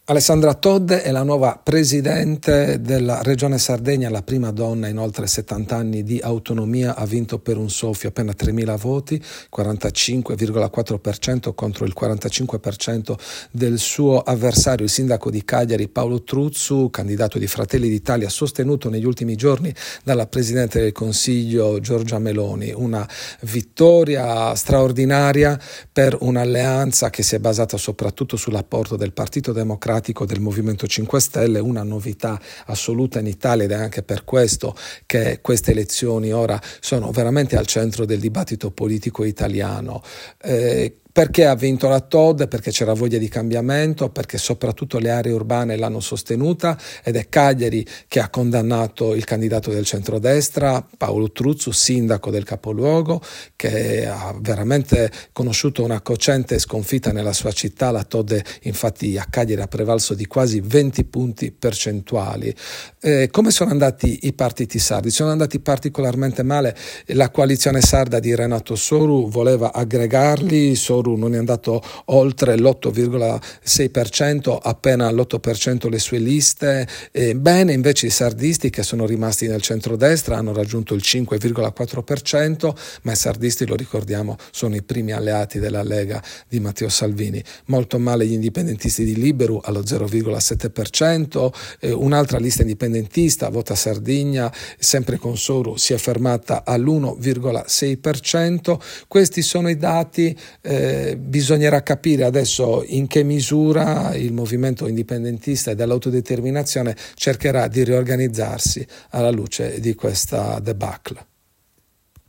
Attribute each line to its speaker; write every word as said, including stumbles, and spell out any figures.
Speaker 1: Alessandra Todde è la nuova presidente della Regione Sardegna, la prima donna in oltre settanta anni di autonomia, ha vinto per un soffio appena tremila voti, quarantacinque virgola quattro per cento contro il quarantacinque per cento del suo avversario, il sindaco di Cagliari Paolo Truzzu, candidato di Fratelli d'Italia, sostenuto negli ultimi giorni dalla Presidente del Consiglio Giorgia Meloni. Una vittoria straordinaria per un'alleanza che si è basata soprattutto sull'apporto del Partito Democratico, del Movimento cinque Stelle, una novità assoluta in Italia, ed è anche per questo che queste elezioni ora sono veramente al centro del dibattito politico italiano. Eh, Perché ha vinto la Todde? Perché c'era voglia di cambiamento, perché soprattutto le aree urbane l'hanno sostenuta, ed è Cagliari che ha condannato il candidato del centrodestra, Paolo Truzzu, sindaco del capoluogo, che ha veramente conosciuto una cocente sconfitta nella sua città. La Todde infatti a Cagliari ha prevalso di quasi venti punti percentuali. Eh, come sono andati i partiti sardi? Sono andati particolarmente male. La coalizione sarda di Renato Soru voleva aggregarli, Soru non è andato oltre l'otto virgola sei per cento, appena all'otto per cento le sue liste. E bene invece i sardisti, che sono rimasti nel centrodestra, hanno raggiunto il cinque virgola quattro per cento, ma i sardisti, lo ricordiamo, sono i primi alleati della Lega di Matteo Salvini. Molto male gli indipendentisti di Liberu allo zero virgola sette per cento, eh, un'altra lista indipendentista, Vota Sardegna, sempre con Soru, si è fermata all'uno virgola sei per cento. Questi sono i dati. eh, Bisognerà capire adesso in che misura il movimento indipendentista e dell'autodeterminazione cercherà di riorganizzarsi alla luce di questa debacle.